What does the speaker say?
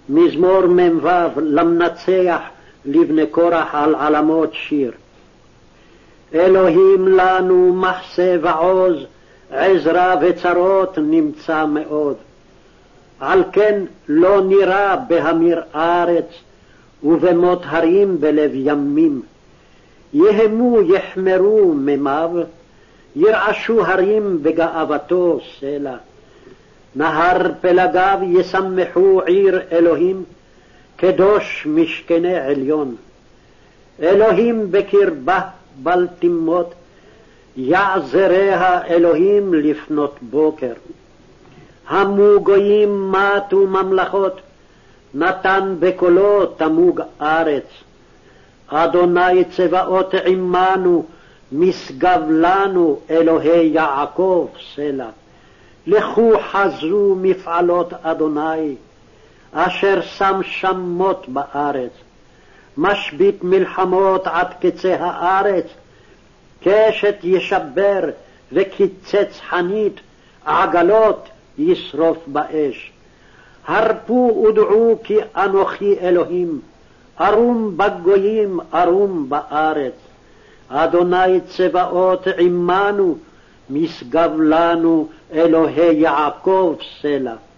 מזמור מ"ו למנצח לבני קורח על עלמות שיר. אלוהים לנו מחסה ועוז, עזרה וצרות נמצא מאוד. על כן לא נראה בהמיר ארץ, ובמות הרים בלב ימים. יהמו יחמרו ממיו, ירעשו הרים בגאוותו סלע. נהר פלגיו ישמחו עיר אלוהים, קדוש משכני עליון. אלוהים בקרבה בל תמות, יעזריה אלוהים לפנות בוקר. המו גויים מתו ממלכות, נתן בקולו תמוג ארץ. אדוני צבאות עמנו, משגב לנו אלוהי יעקב סלע. לכו חזו מפעלות אדוני, אשר שם שמות בארץ. משבית מלחמות עד קצה הארץ, קשת ישבר וקיצץ חנית, עגלות ישרוף באש. הרפו ודעו כי אנוכי אלוהים, ארום בגויים ארום בארץ. אדוני צבאות עמנו, משגב לנו אלוהי יעקב סלע.